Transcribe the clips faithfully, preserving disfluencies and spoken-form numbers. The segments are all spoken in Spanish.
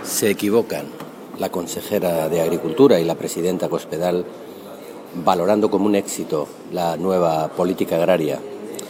Se equivocan la consejera de Agricultura y la presidenta Cospedal valorando como un éxito la nueva política agraria,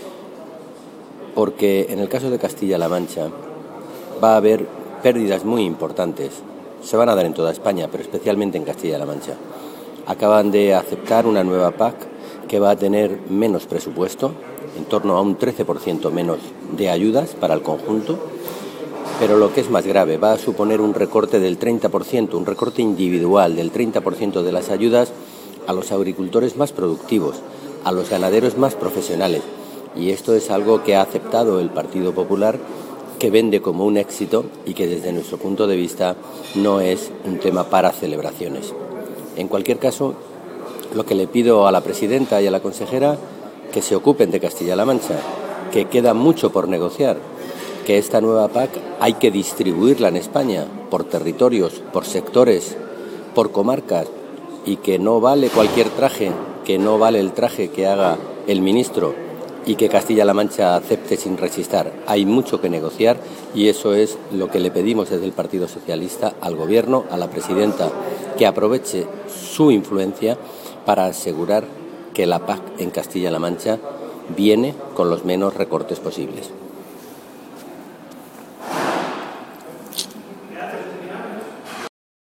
porque en el caso de Castilla-La Mancha va a haber pérdidas muy importantes. Se van a dar en toda España, pero especialmente en Castilla-La Mancha. Acaban de aceptar una nueva P A C que va a tener menos presupuesto, en torno a un trece por ciento menos de ayudas para el conjunto, pero lo que es más grave, va a suponer un recorte del treinta por ciento, un recorte individual del treinta por ciento de las ayudas a los agricultores más productivos, a los ganaderos más profesionales. Y esto es algo que ha aceptado el Partido Popular, que vende como un éxito y que desde nuestro punto de vista no es un tema para celebraciones. En cualquier caso, lo que le pido a la presidenta y a la consejera, que se ocupen de Castilla-La Mancha, que queda mucho por negociar, que esta nueva P A C hay que distribuirla en España por territorios, por sectores, por comarcas, y que no vale cualquier traje, que no vale el traje que haga el ministro y que Castilla-La Mancha acepte sin resistir. Hay mucho que negociar y eso es lo que le pedimos desde el Partido Socialista al Gobierno, a la presidenta, que aproveche su influencia para asegurar que la P A C en Castilla-La Mancha viene con los menos recortes posibles.